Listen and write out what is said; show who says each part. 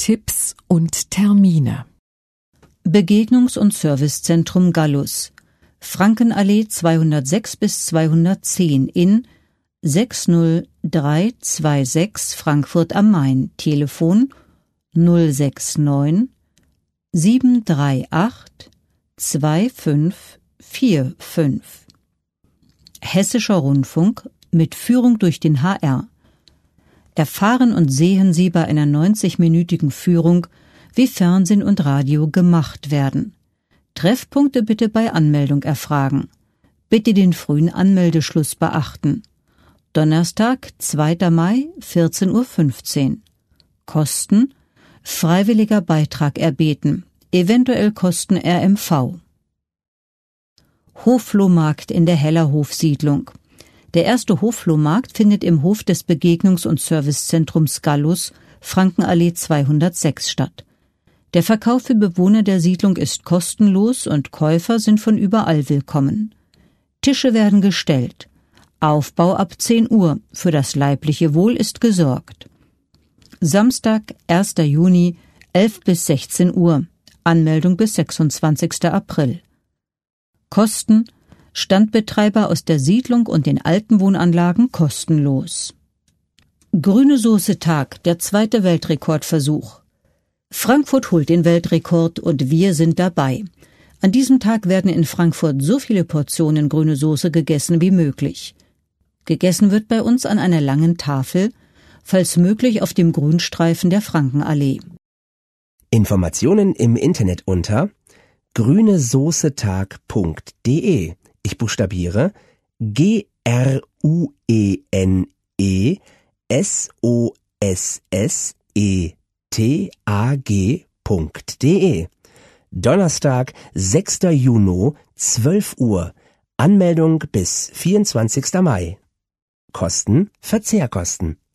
Speaker 1: Tipps und Termine.
Speaker 2: Begegnungs- und Servicezentrum Gallus, Frankenallee 206 bis 210 in 60326 Frankfurt am Main. Telefon 069 738 2545. Hessischer Rundfunk mit Führung durch den HR. Erfahren und sehen Sie bei einer 90-minütigen Führung, wie Fernsehen und Radio gemacht werden. Treffpunkte bitte bei Anmeldung erfragen. Bitte den frühen Anmeldeschluss beachten. Donnerstag, 2. Mai, 14:15 Uhr. Kosten: freiwilliger Beitrag erbeten, eventuell Kosten RMV. Hofflohmarkt in der Hellerhofsiedlung. Der erste Hofflohmarkt findet im Hof des Begegnungs- und Servicezentrums Gallus, Frankenallee 206 statt. Der Verkauf für Bewohner der Siedlung ist kostenlos und Käufer sind von überall willkommen. Tische werden gestellt. Aufbau ab 10 Uhr. Für das leibliche Wohl ist gesorgt. Samstag, 1. Juni, 11 bis 16 Uhr. Anmeldung bis 26. April. Kosten: Standbetreiber aus der Siedlung und den alten Wohnanlagen kostenlos. Grüne Soße Tag, der 2. Weltrekordversuch. Frankfurt holt den Weltrekord und wir sind dabei. An diesem Tag werden in Frankfurt so viele Portionen grüne Soße gegessen wie möglich. Gegessen wird bei uns an einer langen Tafel, falls möglich auf dem Grünstreifen der Frankenallee.
Speaker 3: Informationen im Internet unter grünesoßetag.de. Ich buchstabiere GRUENESOSSETAG.de. Donnerstag, 6. Juni, 12 Uhr. Anmeldung bis 24. Mai. Kosten: Verzehrkosten.